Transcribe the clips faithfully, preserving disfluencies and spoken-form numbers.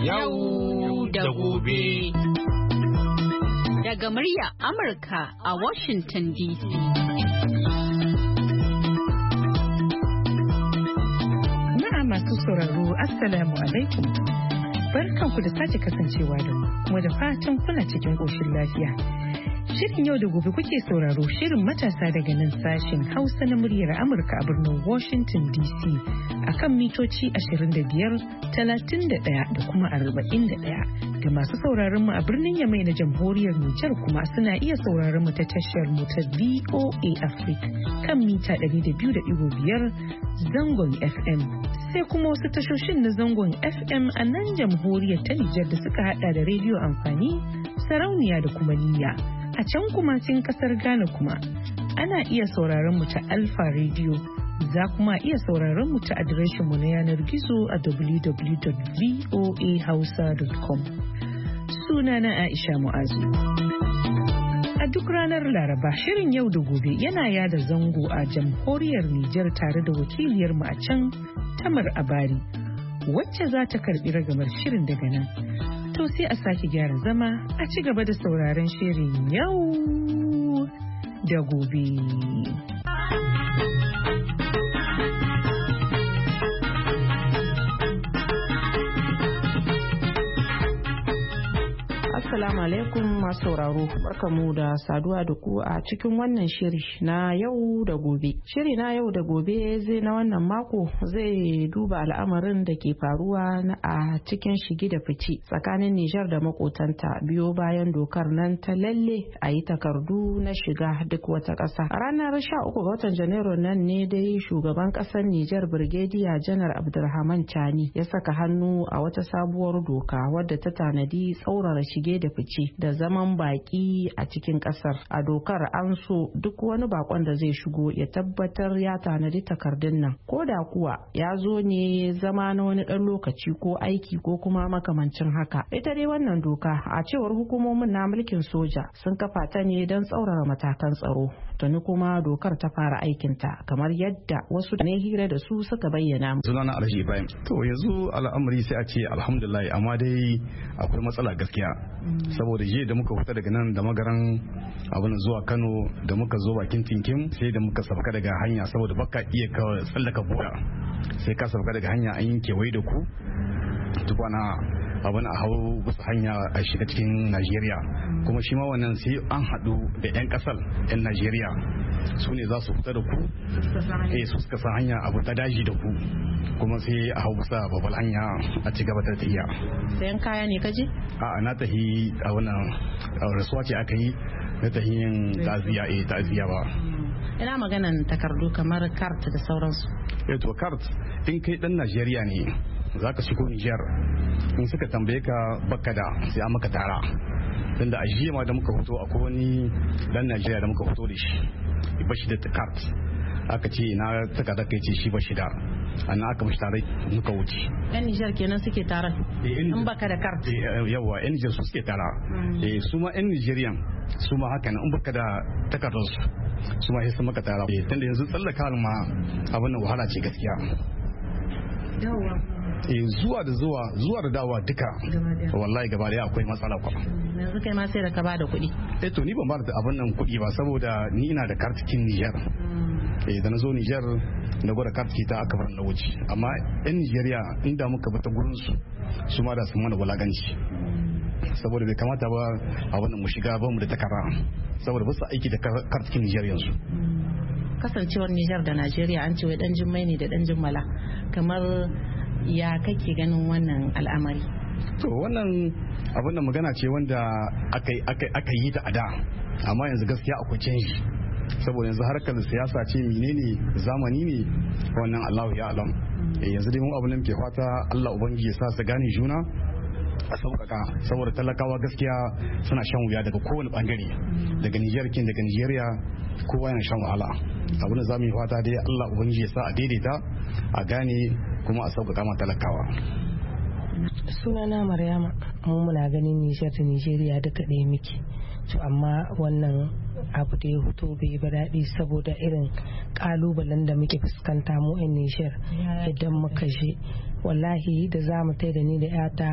Yau da gobe. Daga murya Amurka a Washington D C. Jama'a masu sauraro, Assalamu alaikum. Barkanku da sake kasancewa da mu, kuma da fatan kuna cikin ƙoshin lafiya. Shirin yau da gobe kuke sauraro, shirin matasa daga nan sashen Hausa na muryar Amurka a birnin Washington D C akan mitoci ashirin da biyar, talatin da ɗaya da kuma arba'in da ɗaya. Ga masu sauraron mu a birnin Yamai na jamhuriyar Nijar kuma suna iya sauraron mu ta tashar mu ta V O A Africa kan mita ɗari da biyu da ɗigo biyar zangon F M. Sai kuma wasu tashoshin na zangon F M a nan jamhuriyar ta Nijar da suka hada da rediyo amfani, sarauniya da kuma niyya. A can kuma cikin kasar Ghana kuma ana iya sauraron mu ta Alpha Radio. Za kuma iya sauraron mu ta adireshin mu na yanar gizo a w w w dot voa hausa dot com. Sunana Aisha Mu'azu. A duk ranar Laraba, shirin yau da gobe yana yada zango a jamhuriyar Nijar tare da wakiliyar mu a can Tamar Abari, wacce za ta karbi ragamar shirin daga nan. To sai a sake gyara zama a ci gaba da sauraron shirin yau da gobe. Assalamu alaikum masu sauraro, barkamu da saduwa da ku a cikin wannan shiri na yau da gobe. Shiri na yau da gobe zai na wannan mako zai duba al'amarin da ke faruwa a cikin shige da fice tsakanin Nijar da makotanta biyo bayan dokar nan ta lalle a yi takardu na shiga duk wata ƙasa. A ranar sha uku ga watan Janairu nan ne dai shugaban ƙasar Nijar Birgediya Janar Abdulrahman Chani ya saka hannu a wata sabuwar doka wadda ta tanadi tsaurara shige da fice da zaman baki a cikin kasar. A dokar an so duk wani bakon da zai shigo ya tabbatar ya tanadi takardun nan, ko da kuwa ya zo ne zama na wani ɗan lokaci ko aiki ko kuma makamancin haka. Ita dai wannan doka a cewar hukumomin na mulkin soja sun kafa ta ne don tsaurara matakan tsaro. Tuni kuma dokar ta fara aikinta kamar yadda wasu da ne hira da su suka bayyana. Sunana Alhaji Ibrahim. To yanzu al'amari sai a ce alhamdulillah, amma dai akwai matsala gaskiya. Saboda jiya da muka fita daga nan da magaran abin zuwa Kano da muka zo bakin tinkin sai da muka sabka daga hanya, saboda baka iya ka tsallaka boda sai ka sabka daga hanya an yi kewaye da ku tukwana abin a hau bisa hanya a shiga cikin Najeriya. Kuma shi ma wannan sai an haɗu da 'yan ƙasar 'yan Najeriya, su ne za su fita da ku, eh su suka san hanya abu ta daji da ku, kuma sai a hau bisa babbar hanya a ci gaba da tafiya. Sayan kaya ne kaje? A'a, na tafi a wannan rasuwa ce aka yi, na tafi yin ta'aziyya, eh ta'aziyya ba. Ina maganan takardu kamar kart da sauransu. Eh to kart in kai dan Najeriya ne za ka shigo Nijar, in suka tambaye ka baka da sai an maka tara. Tunda a jiya ma da muka fito akwai wani dan Najeriya da muka fito da shi ba shi da kart, aka ce na takarda kai ce shi ba shi da, annan aka mashi tare muka wuce. Yan Nijar kenan suke tara in baka da kart? Yawa, yan Nijar su suke tara. Su ma yan Nijeriyan su ma haka in baka da takardar su su ma sai su maka tara. Tunda yanzu tsallaka ma abin nan wahala ce gaskiya. Eh zuwa da zuwa zuwa da dawa duka wallahi gaba daya akwai matsala kwa. Yanzu kai ma sai da ka bada kuɗi? Eh to ni ban bada abin nan kuɗi ba, saboda ni ina da kartikin Niger. Eh da na zo Niger na gwada kartiki ta aka bar na wuce, amma yan Nigeria inda muka bi ta gurin su su ma da sun mana wulaganci, saboda bai kamata ba a wannan mu shiga ba mu da takara, saboda ba su aiki da kartikin Niger yanzu. Kasancewar Nijar da Najeriya an ce wai dan jimmai ne da dan jimmala, kamar ya kake ganin wannan al'amari? To wannan abin da magana ce wanda aka yi ta a da, amma yanzu gaskiya akwai canji, saboda yanzu harkar siyasa ce, menene zamani ne wannan Allahu ya alam. Yanzu dai mun abin da muke fata Allah ubangiji ya sa su gane juna a sauƙaƙa, saboda talakawa gaskiya suna shan wuya daga kowane bangare, daga Nijar kin daga Nijeriya kowa yana shan wahala. Abin da za mu yi fata dai Allah ubangiji ya sa a daidaita a gane kuma a sauƙaƙa ma talakawa. Sunana Maryama, mu muna ganin Nijar da Nijeriya duka ɗaya muke, to amma wannan abu da ya fito bai ba daɗi saboda irin ƙalubalen da muke fuskanta mu 'yan Nijar idan muka je. Wallahi da za mu tai da ni da 'yata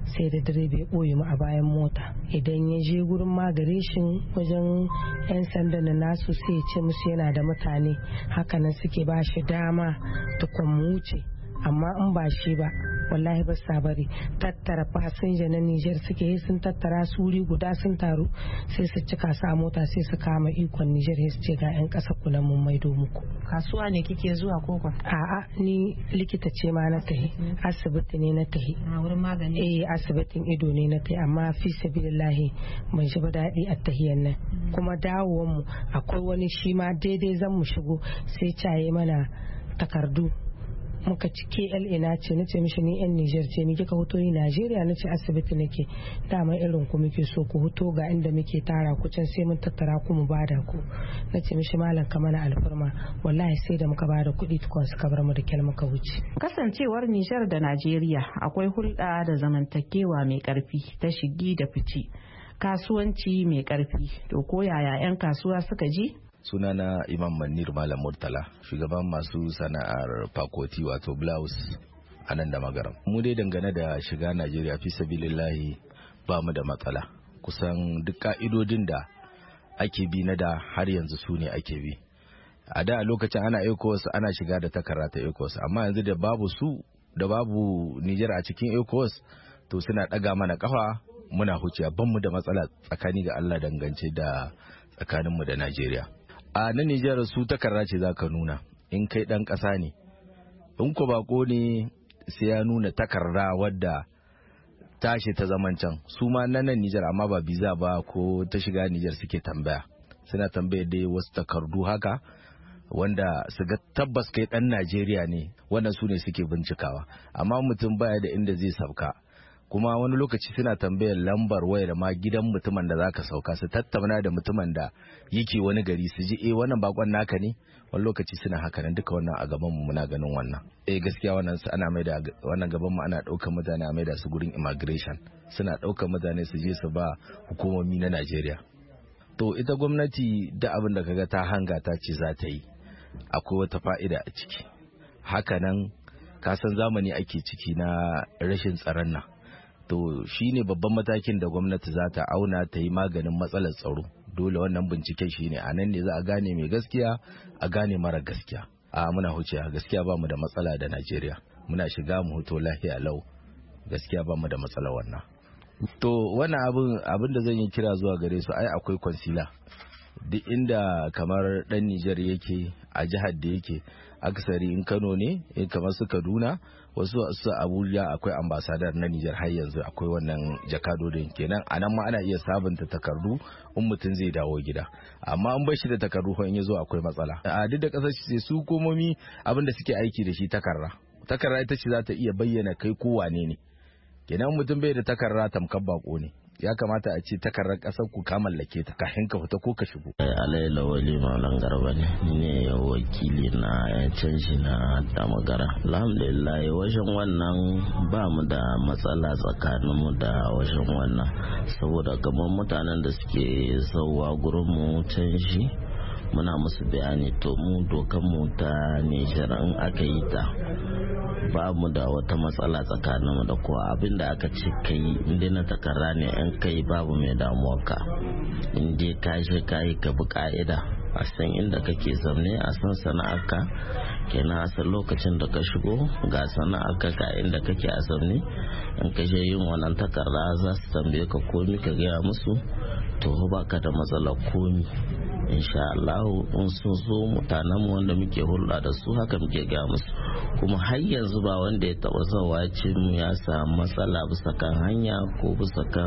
sai da direba ya ɓoye mu a bayan mota. Idan ya je gurin magareshin wajen 'yan sanda na nasu sai ya ce musu yana da mutane, hakanan suke ba shi dama tukun mu wuce. Amma in ba shi ba wallahi ba sa bari. Tattara fasinja na Nijar suke yi, sun tattara suri guda sun taru sai su cika sa mota sai su kama ikon Nijar sai su ce ga 'yan ƙasa kula mun maido muku. Kasuwa ne kike zuwa koko? A'a, ni likita ce ma na tahi, asibiti ne na tahi. A wurin magani? Eh, asibitin ido ne na tahi, amma fi sabilillahi ban shi ba daɗi a tahiyan nan. Kuma dawowar mu akwai wani shi ma daidai zan mu shigo sai caye mana takardu. Muka ci K L ina ce nace mishi ni yan Niger ce ni kika hoto ni Najeriya nace asibiti nake, dama irin ku muke so ku hoto ga inda muke tara ku can sai mun tattara ku mu bada ku. Nace mishi malam ka mana alfarma, wallahi sai da muka bada kuɗi tukun suka bar mu da kyal muka wuce. Kasancewar Niger da Najeriya akwai hulɗa da zamantakewa mai ƙarfi ta shigi da fici, kasuwanci mai ƙarfi, to ko yaya 'yan kasuwa suka ji? Sunana Imam Manir Malam Murtala, shugaban masu sana'ar fakoti wato blouse a nan da magaram. Mu dai dangane da shiga Najeriya fi sabilillahi ba mu da matsala. Kusan duk ka'idodin da ake bi na da har yanzu su ne ake bi. A da lokacin ana ECOWAS ana shiga da takarda ta ECOWAS, amma yanzu da babu su da babu Nijar a cikin ECOWAS to suna ɗaga mana kafa muna huciya, ban mu da matsala tsakani ga Allah dangance da tsakaninmu da Najeriya. A na Nijar su takarda ce za ka nuna in kai ɗan ƙasa ne, in ko bako ne sai ya nuna takarda wadda tashi ta zaman can. Su ma na nan Nijar amma ba biza ba ko ta shiga Nijar suke tambaya, suna tambaya dai wasu takardu haka wanda su ga tabbas kai ɗan Najeriya ne, wannan su ne suke bincikawa. Amma mutum baya da inda zai sauka, kuma wani lokaci suna tambayar lambar wayar ma gidan mutumin da zaka sauka, su tattauna da mutumin da yake wani gari su ji eh wannan bakon naka ne. Wani lokaci suna haka nan, duka wannan a gaban mu muna ganin wannan. Eh gaskiya wannan su ana maida wannan gaban mu ana daukar mutane a maida su gurin immigration, suna daukar mutane su je su ba hukumomi na Najeriya. To ita gwamnati da abin da kaga ta hanga ta ce za ta yi akwai wata fa'ida a ciki. Haka nan ka san zamani ake ciki na rashin tsaron nan. To shi ne babban matakin da gwamnati za ta auna ta yi maganin matsalar tsaro. Dole wannan binciken shi ne a nan ne za a gane mai gaskiya a gane mara gaskiya. A muna huce gaskiya ba mu da matsala da Najeriya, muna shiga mu hoto lafiya lau, gaskiya ba mu da matsala wannan. To wannan abin abin da zan yi kira zuwa gare su, ai akwai kwansila duk inda kamar dan Nijar yake a jihar da yake, akasari in Kano ne in kamar su Kaduna, wasu su Abuja akwai ambasadar na Nijar har yanzu akwai wannan jakadodin. Kenan anan ma ana iya sabunta takardu in mutum zai dawo gida, amma an bar shi da takardu fa in yazo akwai matsala. A duk da kasar sai su komomi abin da suke aiki da shi takarda takarda ita ce za ta iya bayyana kai ko wane ne. Kenan mutum bai da takarda tamkar bako ne, ya kamata a ce takarar kasar ku ka mallake ta kafin ka fita ko ka shigo. Alai Lawali Malam Garba ne ne wakili na yan canji na Damagara. Alhamdulillah wajen wannan ba mu da matsala tsakanin mu da wajen wannan, saboda kamar mutanen da suke zauwa gurin mu canji muna musu bayani, to mu dokan mu ta Nijar in aka yi ta ba mu da wata matsala tsakanin mu da kowa. Abinda aka ce kai inda na takarra ne in kai babu mai damuwa ka, inda ka je ka yi ka bi ka'ida, a san inda kake zaune, a san sana'arka kenan, a san lokacin da ka shigo ga sana'arka ka inda kake a zaune. In ka je yin wannan takarda za su tambaye ka komi ka gaya musu, to ba ka da matsala komi. Insha Allah in sun zo mutanen mu wanda muke hulɗa da su haka muke ga musu, kuma har yanzu ba wanda ya taɓa zawa ce mu ya samu matsala bisa kan hanya ko bisa kan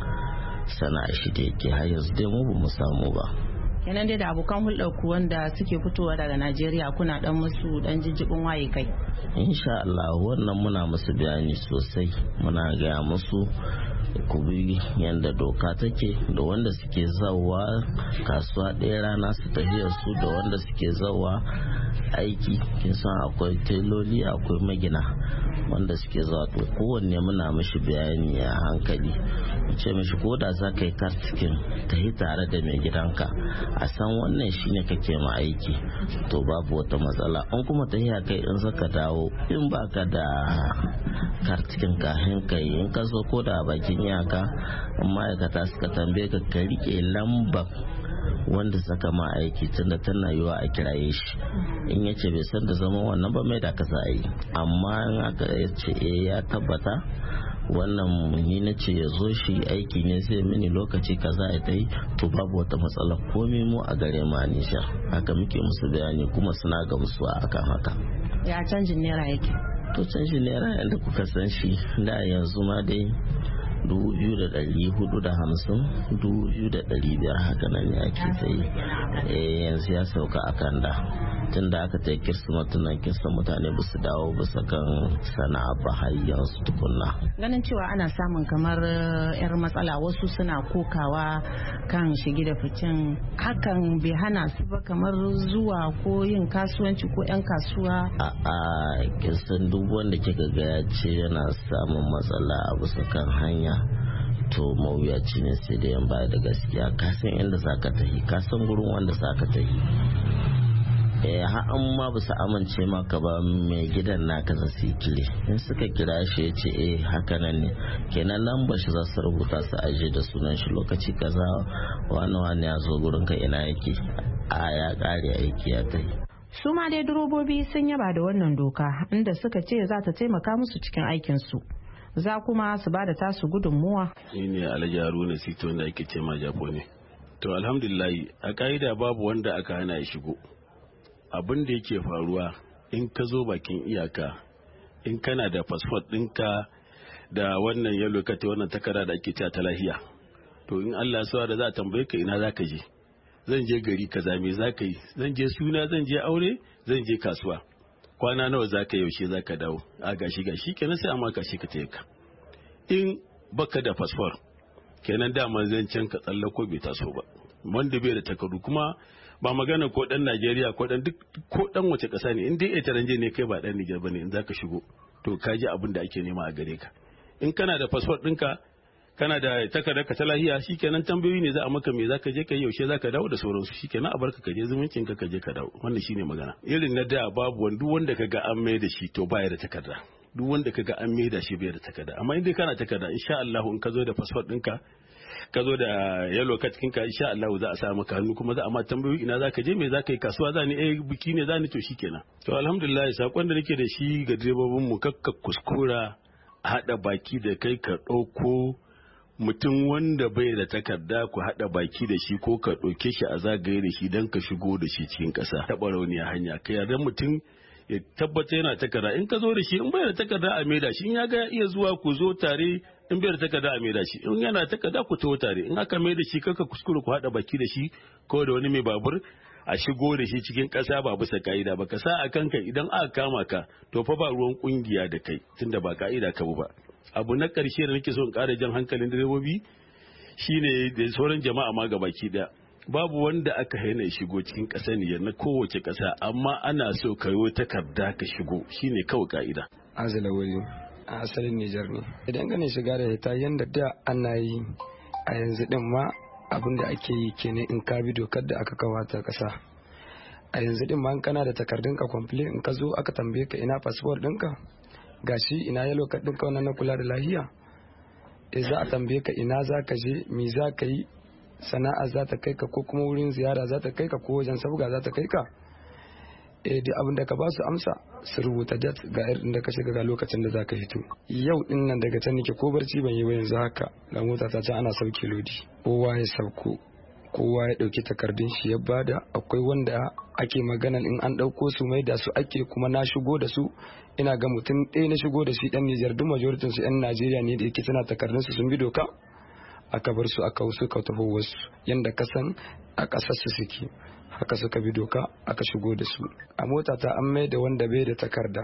sana'a shi da yake, har yanzu dai mu ba mu samu ba. Kenan dai da abokan hulɗar ku wanda suke fitowa daga Najeriya kuna dan musu dan jijjibin waye kai? Insha Allah wannan muna musu bayani sosai, muna gaya musu ku bi yadda doka take, da wanda suke zawa kasuwa ɗaya rana su tafiya su, da wanda suke zawa aiki. Kin san akwai teloli akwai magina, wanda suke zuwa to kowanne muna mishi bayani a hankali mu ce mishi ko da za ka yi kartikin ta yi tare da mai gidanka a san wannan shine kake ma aiki to babu wata matsala. An kuma ta yi kai in zaka dawo in baka da kartikin kahin kai in ka zo ko da bakin iyaka in ma'aikata suka tambaye ka ka rike lambar wanda saka ma aiki tunda tana yiwa a kiraye shi in yace bai san da zaman wannan ba mai da ka sa yi, amma in aka yace eh ya tabbata wannan ni na ce ya zo shi aiki ne zai mini lokaci kaza ya dai to babu wata matsala komai mu a gare ma Nijar haka muke musu bayani kuma suna gamsuwa akan haka. Ya canjin naira yake? To canjin naira yadda kuka san shi da yanzu ma dai dubu biyu da ɗari hudu da hamsin dubu biyu da ɗari biyar haka nan ne ake sayi. Eh yanzu ya sauka a kan da tun da aka ta yi kirsimatu nan kirsa mutane ba su dawo bisa kan sana'a ba har yanzu tukunna. Ganin cewa ana samun kamar yar matsala wasu suna kokawa kan shige da ficin hakan bai hana su ba kamar zuwa ko yin kasuwanci ko yan kasuwa. A'a kirsan duk wanda kika ga ya ce yana samun matsala a bisa kan hanya to mawuyaci ne sai da yan baya da gaskiya ka san inda zaka tafi ka san gurin wanda zaka tafi eh ha an ma ba su amince maka ba mai gidan naka za su kire in suka kira shi ya ce eh haka nan ne kenan nan ba shi za su rubuta su aje da sunan shi lokaci kaza wani wani ya zo gurin ka ina yake a ya kare aiki ya tai. Su ma dai direbobi sun yaba da wannan doka inda suka ce za ta taimaka musu cikin aikinsu. Za kuma su ba da tasu gudunmuwa. Ni ne Alhaji Haruna Sito da ake ce ma Jafo ne. To alhamdulillah a ka'ida babu wanda aka hana ya shigo. Abin da yake faruwa in ka zo bakin iyaka in kana da fasfot ɗinka da wannan yalo ka ta wannan takarda da ake cewa ta lahiya. To in Allah ya da za a tambaye ka ina za ka je. Zan je gari kaza me za ka yi. Zan je suna zan je aure zan je kasuwa. Kwana nawa za ka yaushe za ka dawo a gashi gashi kenan sai amma gashi ka tayaka in baka da fasfor kenan dama zan can ka tsallako bai taso ba wanda bai da takardu kuma ba magana ko dan Najeriya ko dan duk ko dan wace kasa ne in dai etaranje ne kai ba dan Niger bane in zaka shigo to ka ji abin da ake nema a gare ka in kana da fasfor ɗinka kana da takardar ka ta lahiya shikenan tambayoyi ne za a maka me zaka je kai yaushe zaka dawo da sauransu shikenan a barka ka je zumuncin ka ka je ka dawo wannan shine magana irin na da babu wanda duk wanda kaga an mai da shi to baya da takarda duk wanda kaga an mai da shi bai da takarda amma in dai kana takarda insha Allah in ka zo da passport ɗinka ka zo da yellow card ɗinka insha Allah za a sa maka hannu kuma za a ma tambayoyi ina zaka je me zaka yi kasuwa za ni eh biki ne za ni to shikenan to alhamdulillah sakon da nake da shi ga direbobin mu kakka kuskura a hada baki da kai ka ɗauko mutum wanda bai da takarda ku hada baki da shi ko ka ɗauke shi a zagaye da shi don ka shigo da shi cikin ƙasa taɓa rauniya hanya ka yarda mutum ya tabbata yana takarda in ka zo da shi in bai da takarda a maida shi in ya ga iya zuwa ku zo tare in bai da takarda a maida shi in yana takarda ku taho tare in aka maida shi kaka kuskure ku hada baki da shi ko da wani mai babur a shigo da shi cikin ƙasa ba bisa ka'ida ba ka sa a kanka idan aka kama ka to fa ba ruwan kungiya da kai tunda ba ka'ida ka ba. Abu na ƙarshe da nake so in ƙara jan hankalin direbobi shine da sauran jama'a ma ga baki daya babu wanda aka haina ya shigo cikin ƙasar Nijar na kowace ƙasa amma ana so ka yi takarda ka shigo shine kawai ka'ida. Azala wali a asalin Nijar ne idan ganin shiga da ita yanda da ana yi a yanzu din ma abin da ake yi kenan in ka bi dokar da aka kawata ƙasa a yanzu din ma kana da takardun ka complete in ka zo aka tambaye ka ina passport ɗinka gashi ina yalo ka ɗinka wannan na kula da lahiya e za a tambaye ka ina za ka je me za ka yi sana'a za ta kai ka ko kuma wurin ziyara za ta kai ka ko wajen sabga za ta kai ka e da abin da ka ba su amsa su rubuta dat ga irin da ka shiga ga lokacin da za ka fito yau din nan daga can nake ko barci ban yi ba yanzu haka ga mota ta can ana sauke lodi kowa ya sauko kowa ya dauki takardun shi ya bada akwai wanda ake magana in an dauko su mai da su ake kuma na shigo da su ina ga mutum ɗaya na shigo da shi ɗan Nijar duk majoritin su ɗan Najeriya ne da yake tana takardun su sun bi doka aka bar su aka wasu ka taho wasu yanda kasan a ƙasar su suke haka suka bi doka aka shigo da su a mota ta an mai da wanda bai da takarda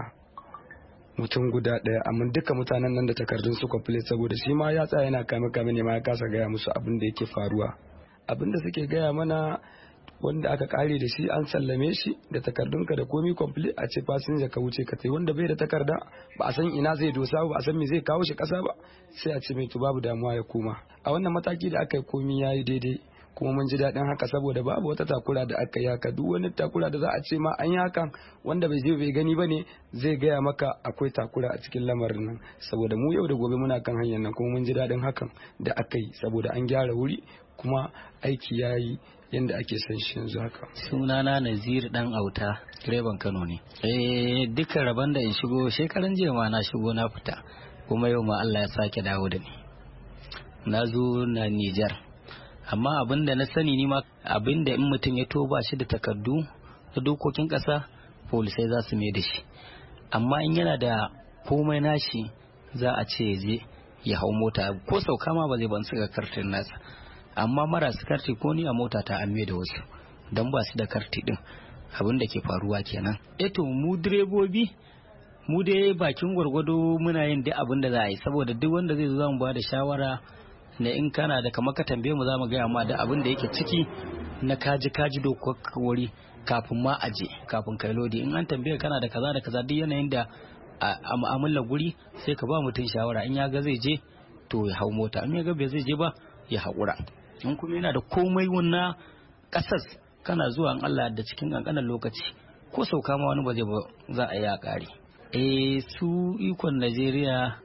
mutum guda ɗaya amma duka mutanen nan da takardun su complete saboda shi ma ya tsaya yana kame kame ne ma ya kasa gaya musu abin da yake faruwa abin da suke gaya mana wanda aka kare da shi an sallame shi da takardunka da komi complete a ce fasinja ka wuce ka tai wanda bai da takarda ba a san ina zai dosa ba a san me zai kawo shi kasa ba sai a ce mai to babu damuwa ya koma. A wannan mataki da aka yi komi yayi daidai kuma mun ji daɗin haka saboda babu wata takura da aka yi haka. Duk wani takura da za a ce ma an yi hakan wanda bai je bai gani ba ne zai gaya maka akwai takura a cikin lamarin nan, saboda mu yau da gobe muna kan hanyar nan kuma mun ji daɗin hakan da aka yi saboda an gyara wuri kuma aiki ya yi yadda ake son shi yanzu haka. Sunana Nazir dan auta direban Kano ne. Eh dukkan rabon da in shigo shekaran jiya ma na shigo na fita kuma yau ma Allah ya sake dawo da ni. Na zo na Nijar. Amma abin da na sani ni ma abin da in mutum ya to ba shi da takardu da dokokin kasa polisai za su mai da shi, amma in yana da komai nashi za a ce je ya hau mota ko sauka ma ba zai ban su kartin nasa. Amma marasu karti ko ni a mota ta amme da wasu don ba su da karti din, abin da ke faruwa kenan. Eto mu direbobi mu dai bakin gwargwado muna yin duk abin da za a yi, saboda duk wanda zai zo za mu ba da shawara na in kana da kamar ka tambaye mu za mu gaya ma da abin da yake ciki na kaji kaji dokar wuri kafin ma aje kafin kai lodi. In an tambaye kana da kaza da kaza duk yanayin da a mu'amalar guri sai ka ba mutum shawara, in ya ga zai je to ya hau mota, in ya ga bai zai je ba ya haƙura. In kuma yana da komai wannan ƙasas kana zuwa in Allah da cikin ƙanƙanin lokaci ko sauka ma wani ba zai ba za a yi a ƙare. Eh su ikon Najeriya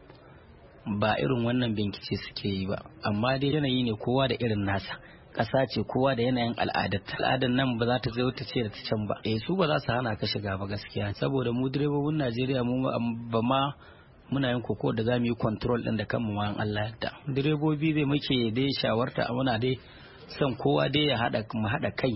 ba irin wannan bincike suke yi ba, amma dai yanayi ne kowa da irin nasa. Ƙasa ce kowa da yanayin al'adar al'adar nan ba za ta zo ta ce da ta can ba. Eh su ba za su hana ka shiga ba gaskiya, saboda mu direbobin Najeriya mu ba ma muna yin koko da za mu yi control din da kanmu ma Allah yadda. Direbobi zai muke dai shawarta muna dai son kowa dai ya hada mu hada kai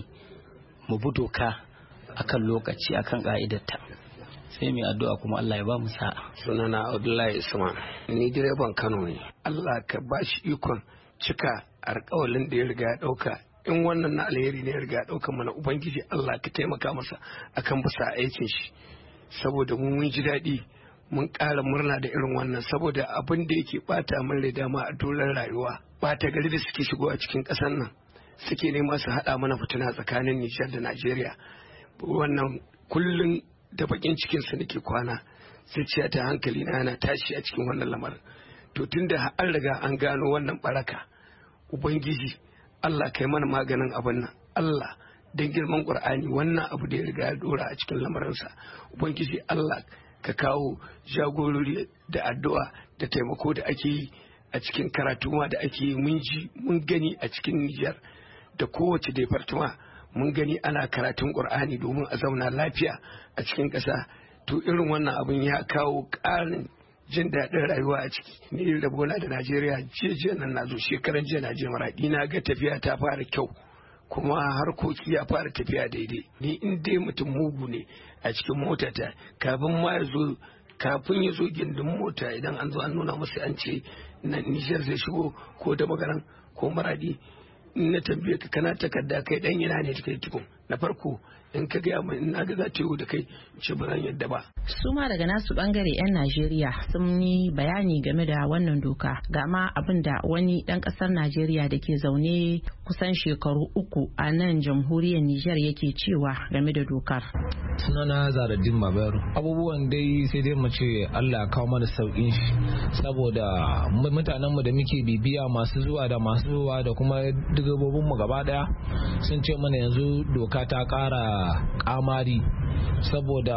mu bi doka akan lokaci akan ka'idarta. Sai mai addu'a kuma Allah ya ba mu sa'a. Sunana Abdullahi Usman, ni direban Kano ne. Allah ka ba shi ikon cika alƙawalin da ya riga ya ɗauka. In wannan na alheri ne ya riga ya ɗauka mana, Ubangiji Allah ka taimaka masa akan bisa aikin shi, saboda mu mun ji daɗi mun ƙara murna da irin wannan, saboda abin da yake ɓata min rai dama a dolar rayuwa ɓata gari da suke shigo a cikin ƙasar nan suke nema su haɗa mana fitina tsakanin Nijar da Najeriya. Wannan kullum da bakin cikin su nake kwana, zuciya ta hankali na yana tashi a cikin wannan lamarin. To tunda an riga an gano wannan baraka, Ubangiji Allah kai mana maganin abin nan. Allah dan girman Qur'ani wannan abu da ya riga ya dora a cikin lamarinsa, Ubangiji Allah ka kawo jagorori da addu'a da taimako da ake yi a cikin karatu ma da ake yi. Mun ji mun gani a cikin Nijar da kowace department mun gani ana karatun Qur'ani domin a zauna lafiya a cikin ƙasa. To irin wannan abin ya kawo ƙarin jin daɗin rayuwa a ciki. Ni da bola da Najeriya jiya nan na zo shekaran jiya na je Maradi, na ga tafiya ta fara kyau kuma harkoki ya fara tafiya daidai. Ni in dai mutum mugu ne a cikin motata, kafin ma ya zo kafin ya zo gindin mota idan an zo an nuna masa an ce na Nijar zai shigo ko da magaran ko Maradi, in na tambaye ka kana takarda kai dan yana ne kai tukun na farko in ka gaya mai na ga za ta yi da kai ce ba zan yadda ba. Su ma daga nasu bangare 'yan Najeriya sun yi bayani game da wannan doka, ga ma abin da wani dan kasar Najeriya da ke zaune kusan shekaru uku a nan jamhuriyar Nijar yake cewa game da dokar. Sunana Zaradin Babaru. Abubuwan dai sai dai mu ce Allah ya kawo mana sauƙin shi, saboda mutanenmu da muke bibiya masu zuwa da masu zuwa da kuma digabobinmu gaba daya sun ce mana yanzu doka ta ƙara kamari, saboda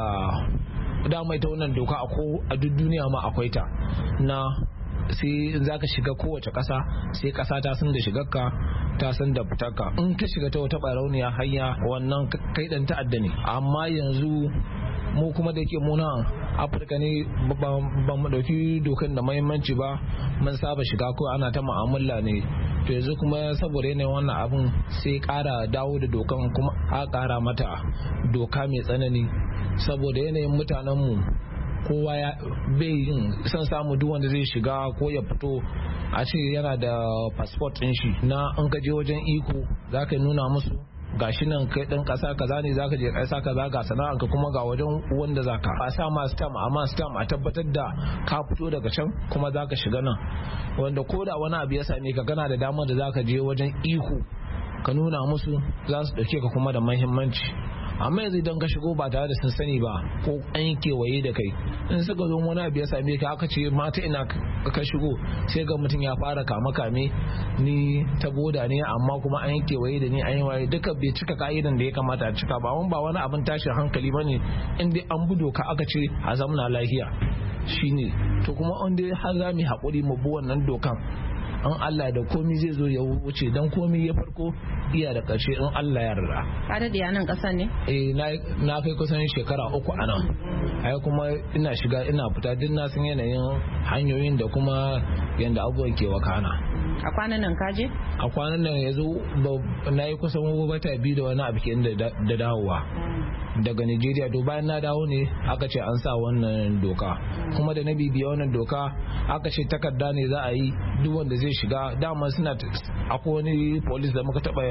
dama ita wannan doka a duk duniya ma akwai ta na sai za ka shiga kowace ƙasa sai ƙasa ta san da shigarka ta san da fitarka. In ka shiga ta wata barauniya hanya wannan kai dan ta'adda ne. Amma yanzu mu kuma da yake muna Afirka ne ba mu dauki dokan da muhimmanci ba, mun saba shiga ko ana ta mu'amala ne. To yanzu kuma saboda yanayin wannan abun sai ƙara dawo da dokan kuma a ƙara mata doka mai tsanani, saboda yanayin mutanenmu kowa ya bai yin san samu duk wanda zai shiga ko ya fito a ce yana da passport din shi na in ka je wajen iko zaka nuna musu gashi nan kai dan kasa kaza ne zaka je kasa kaza ga sana'ar ka kuma ga wajen wanda zaka a sa ma stamp amma stamp a tabbatar da ka fito daga can kuma zaka shiga nan, wanda koda wani abu ya same ka kana da damar da zaka je wajen iko ka nuna musu za su ɗauke ka kuma da mahimmanci. Amma yanzu idan ka shigo ba tare da sun sani ba ko an yi kewaye da kai, in suka zo wani abu ya same ka aka ce mata ina ka shigo, sai ga mutum ya fara kame kame ni ta boda ne amma kuma an yi kewaye da ni an yi waye, duka bai cika ka'idan da ya kamata a cika ba. Wani ba wani abin tashin hankali bane in dai an bi doka aka ce a zamna lafiya shine. To kuma in dai har za mu haƙuri mu bi wannan dokan, an Allah da komi zai zo ya wuce, dan komi ya farko iya da ƙarshe in Allah ya yarda. Ka daɗe a nan ƙasar ne? Eh na kai kusan shekara uku a nan. Ai kuma ina shiga ina fita duk na san yanayin hanyoyin da kuma yanda abubuwan ke wakana. A kwanan nan ka je? A kwanan nan yanzu na yi kusan wata biyu da wani abu ke da dawowa daga Nigeria. To bayan na dawo ne aka ce an sa wannan doka, kuma da na bibiya wannan doka aka ce takarda ne za a yi duk wanda zai shiga. Dama suna akwai wani police da muka taba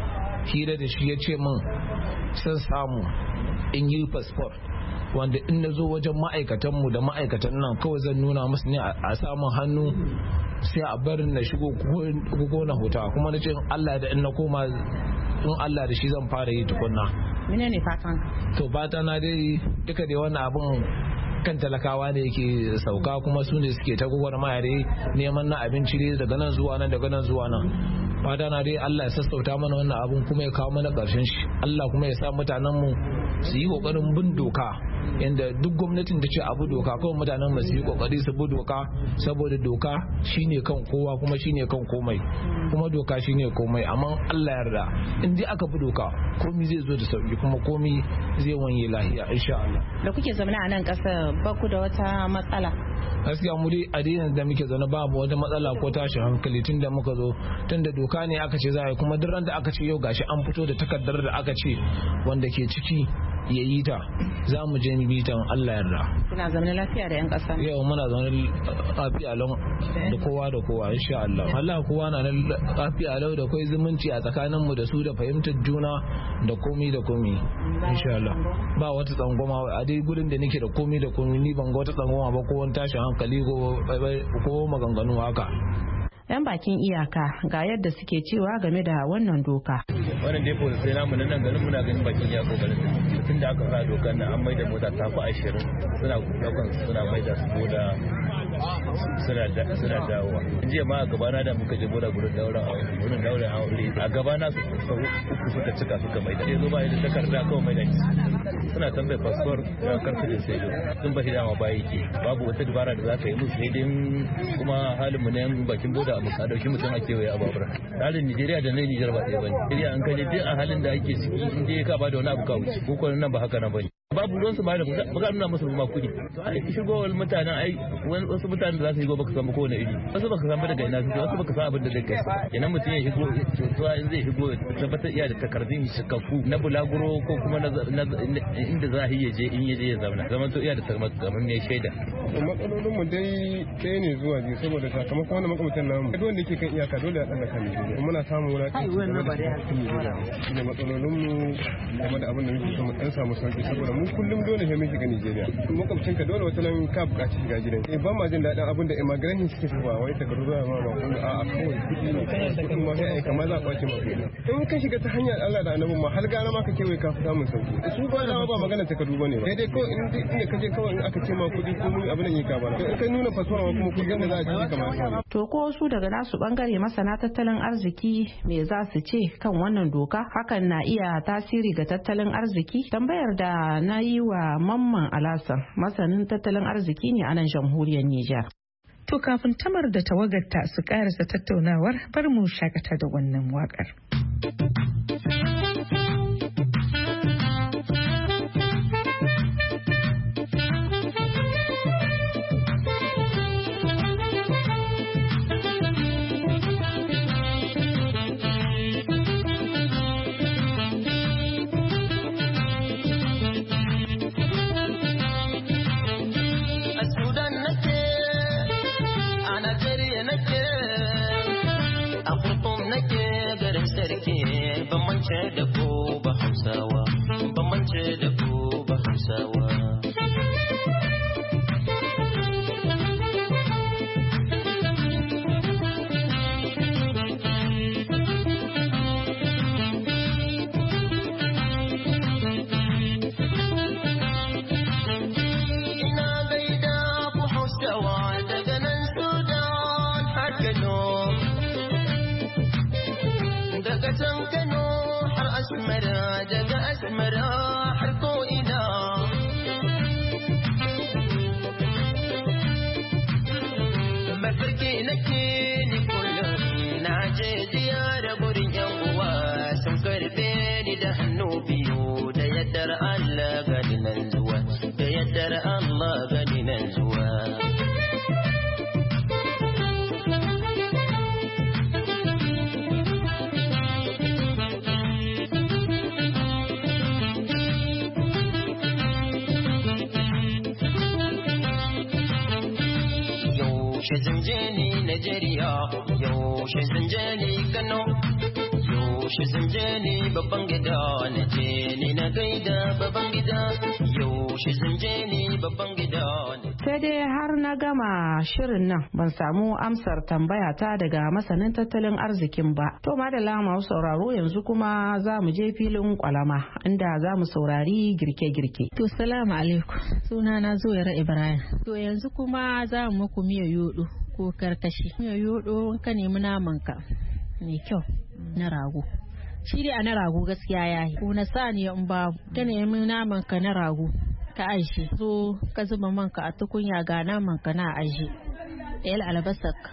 hira da shi ya ce min sun samu in yi passport wanda in na zo wajen ma'aikatanmu da ma'aikatan nan kawai zan nuna musu ne a samun hannu sai a barin na shigo ko na huta. Kuma na ce Allah da in na koma in Allah da shi zan fara yi tukunna. Mene ne fatan? To fata na dai duka dai wannan abun kan talakawa ne yake sauka, kuma su ne suke ta gwagwarmaya dai neman na abinci dai daga nan zuwa nan daga nan zuwa nan. Fata na dai Allah ya sassauta mana wannan abun kuma ya kawo mana ƙarshen shi. Allah kuma ya sa mutanen mu su yi kokarin bin doka, yanda duk gwamnatin da ce abu doka kawai mutanen mu su yi kokari su bi doka, saboda doka shine kan kowa kuma shine kan komai, kuma doka shine komai. Amma Allah ya yarda in dai aka bi doka komai zai zo da sauki kuma komai zai wanye lafiya insha Allah. Da kuke zama a nan ƙasar ba ku da wata matsala? Gaskiya mu dai a dinin da muke zaune babu wata matsala ko tashin hankali tun da muka zo, tun da doka ne aka ce za a yi, kuma duk ran da aka ce yau gashi an fito da takardar da aka ce wanda ke ciki ya yi ta, za mu je mu bi ta Allah yarda. Kuna zaune lafiya da 'yan ƙasa? Yau muna zaune lafiya lau da kowa da kowa insha Allah. Allah kowa na nan lafiya lau da kai zumunci a tsakanin mu da su da fahimtar juna da komi da komi insha Allah. Ba wata tsangwama a dai gurin da nake da komi da komi, ni ban ga wata tsangwama ba ko wani tashin hankali ko ko maganganu haka. 'Yan bakin iyaka ga yadda suke cewa game da wannan doka. Wannan dai sai namu nan ganin muna ganin bakin iyaka garin tun da aka fara dokar nan an maida mota ta fi ashirin suna daukan suna maida su boda suna da suna dawowa. Jiya ma a gabana da muka je boda gurin daura a wurin daura a wuri a gabana su uku suka cika suka maida. Sai zo ba da takarda kawai maida suna tambayar passport da karfi da sai sun ba shi dama bayi ke babu wata dabara da za ka yi musu sai dai kuma halin mu ne bakin boda abu ka dauki mutum a kewaye a babura. Halin Nigeria da na Niger ba ɗaya bane. Nigeria an kaje duk a halin da ake ciki in dai ka ba da wani abu ka wuce ko kuma nan ba haka nan bane. Babu ruwan su ba da baka nuna musu ma kudi. To ai shigowar mutanen ai wasu mutanen da za su shigo baka san ba kowane iri. Wasu baka san ba daga ina suke, wasu baka san abin da zai kai. Idan mutum ya shigo to in zai shigo tabbatar iya da takardun shikafu na bulaguro ko kuma inda za a yi je in yaje ya zauna. Zaman to iya da takamaiman mai shaida. Matsalolin mu dai ɗaya ne zuwa biyu saboda sakamakon wannan makamatan namu duk wanda yake kan iyaka dole a tsallaka ne kuma muna samun wani aiki game da shine matsalolin mu game da abin da muke so mu dan samu sauki saboda mu kullum dole sai mun shiga Nigeria makwabcin ka dole wata nan ka buƙaci shiga gidan eh ba ma jin daɗin abin da immigration suke so ba wai takardu ba ma ba kun a a kawai kuɗi ne kuɗin ma sai kamar za a kwace ma kuɗi in ka shiga ta hanyar Allah da Annabi ma har gara ma ka kewaye ka fi samun sauki su ba da ba magana takardu bane ba sai dai kawai in ka je kawai in aka ce ma kuɗi ko mun abin yi ka bana kai nuna fasfara kuma kudin da za a ci kamar to ko su daga nasu bangare masana tattalin arziki me za su ce kan wannan doka hakan na iya tasiri ga tattalin arziki tambayar da na yi wa Mamman Alasan masanin tattalin arziki ne a nan jamhuriyar Nijar. To kafin Tamar da tawagarta su karasa tattaunawar bar mu shakata da wannan wakar. Bambance da ko ba Hausawa, bambance da ko ba Hausawa. daga can Kano har Asmara, daga Asmara har ko ina. Mafarki nake ni kullum na je ziyara gurin yan uwa sun karbe ni da hannu biyu da yaddar Allah gani nan zuwa, da yaddar Allah gani nan zuwa. Yaushe zan je ni Najeriya, yaushe zan je ni Kano, yaushe zan je ni babban gida, na je ni na gaida babban gida, yaushe zan je ni babban gida. Sai dai har na gama shirin nan ban samu amsar tambaya ta daga masanin tattalin arzikin ba. To madalla masu sauraro yanzu kuma za mu je filin kwalama inda za mu saurari girke-girke. To salamu alaikum, suna na Zuwaira Ibrahim. To yanzu kuma za mu muku miya yodo ko karkashi. Miya yodo ka nemi naman ka mai kyau na rago. Shi dai a na rago gaskiya yayi. Ko na saniya in ba ka nemi naman ka na rago. Ka aje zo ka zuba manka a tukunya ga naman ka na aje ɗayar albasar ka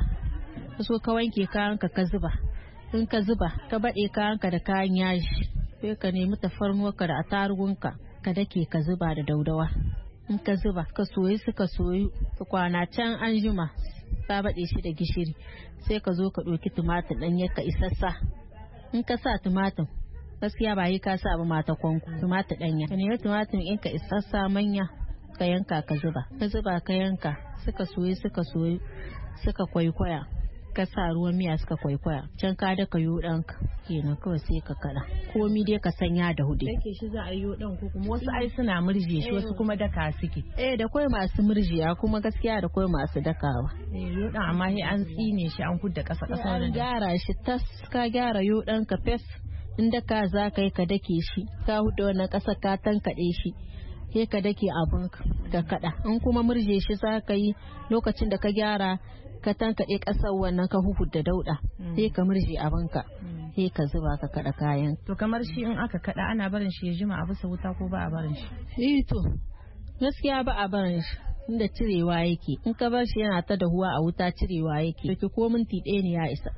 so ka wanke kayanka ka zuba, in ka zuba ka baɗe kayanka da kayan yaji, sai ka nemi tafarnuwarka da atarugunka ka dake ka zuba da daudawa, in ka zuba ka soyi suka soyu kwana can an jima ka baɗe shi da gishiri, sai ka zo ka ɗauki tumatir ɗanye ka isassa, in ka sa tumatir gaskiya ba yi ka sa ba mata kwanku tumatir ɗanya, ka nemi tumatir in ka isassa manya ka yanka ka zuba, ka zuba ka yanka suka soyi suka soyi suka kwaikwaya, ka sa ruwan miya suka kwaikwaya, can ka daka yodanka kenan kawai sai ka kada komi dai ka sanya da hudu. Dake shi za a yi yodan ko kuma wasu ai suna murje shi wasu kuma daka suke. Eh da koi masu murjiya kuma gaskiya da koi masu dakawa. Eh yodan amma sai an tsine shi an kudda kasa kasa an gyara shi tas, ka gyara yodan ka fes, inda ka za ka yi ka dake shi ka huda wannan ƙasa ka tankaɗe shi sai ka dake abin ka kada, in kuma murje shi za ka yi lokacin da ka gyara ka tankaɗe ƙasar wannan ka huhudda dauɗa sai ka murje abin ka sai ka zuba ka kada kayan. To kamar shi in aka kada ana barin shi ya jima a bisa wuta ko ba a barin shi? Eh to gaskiya ba a barin shi inda cirewa yake, in ka bar shi yana ta dahuwa a wuta cirewa yake to ko minti ɗaya ne ya isa.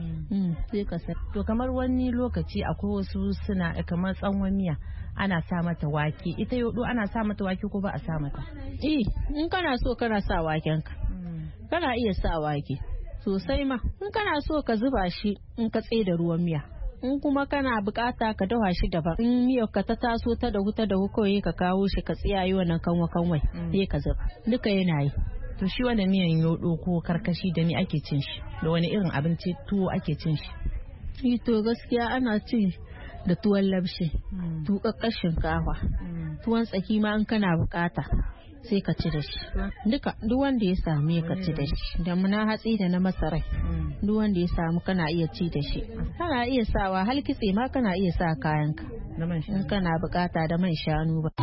sai ka sa. To kamar wani lokaci akwai wasu suna kamar tsawon miya ana sa mata wake, ita yodo ana sa mata wake ko ba a sa mata? Eh in kana so kana sa waken ka kana iya sa wake sosai ma, in kana so ka zuba shi in ka tsaye da ruwan miya, in kuma kana bukata ka dawa shi daban, in miyar ka ta taso ta dahu ta dahu kawai ka kawo shi ka tsiyaye wannan kanwa kanwai sai ka zuba, duka yana yi. To shi wanda miyan yodo ko karkashi da ni ake cin shi, da wani irin abinci tuwo ake cin shi? Shi to gaskiya ana ci da tuwon labshi, tuƙaƙƙar shinkafa, tuwon tsaki ma in kana bukata sai ka ci da shi, duka duk wanda ya same ka ci da shi, da muna hatsi da na masarai duk wanda ya samu kana iya ci da shi, kana iya sawa hal kitse ma kana iya sa kayanka in kana bukata da man shanu ba.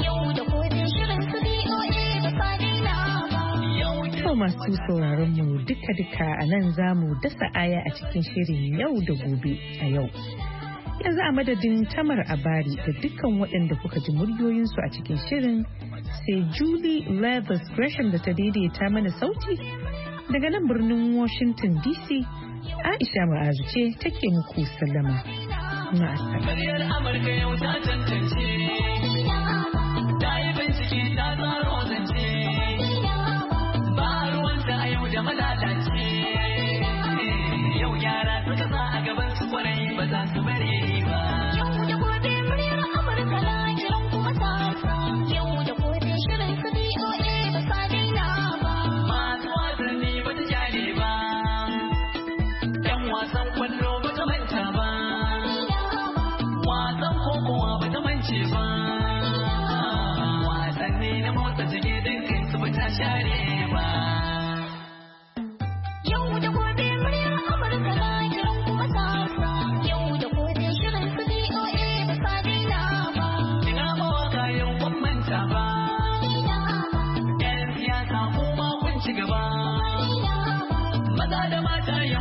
To masu sauraron mu duka-duka a nan za mu dasa aya a cikin shirin yau da gobe a yau. Yanzu a madadin Tamar Abari da dukkan waɗanda kuka ji muryoyinsu a cikin shirin, sai Julie Leathers Gresham da ta daidaita mana sauti daga nan birnin Washington D C, Aisha Ma'azu ce take muku sallama. Ma'asala.